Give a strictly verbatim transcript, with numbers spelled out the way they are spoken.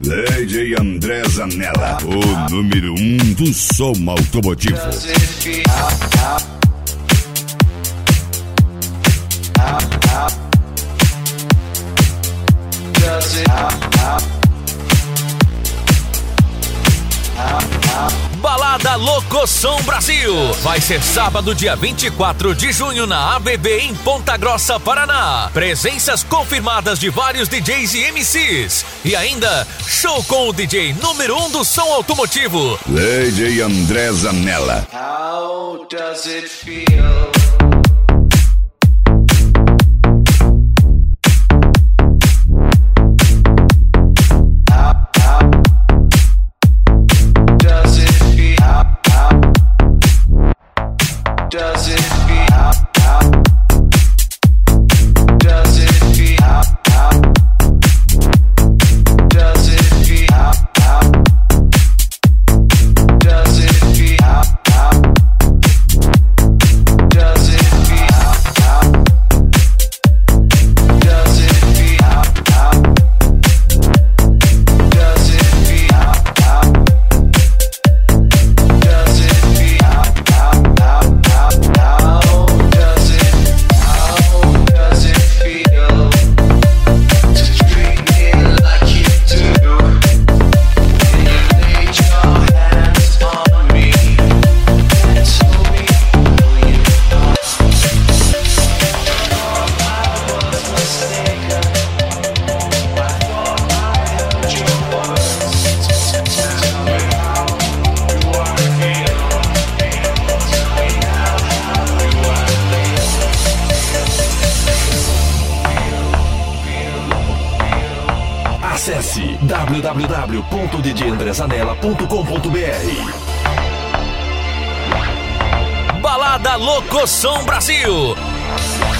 D J André Zanella, o número um do som automotivo. Balada Locoção Brasil. Vai ser sábado, dia vinte e quatro de junho, na A B B em Ponta Grossa, Paraná. Presenças confirmadas de vários D Js e M Cs. E ainda, show com o D J número um do som automotivo, D J André Zanella. How does it feel? Does it feel? Does it feel? Does it feel? Does it feel? Does it Acesse w w w ponto d j andré zanella ponto com ponto b r. Balada Locoção Brasil.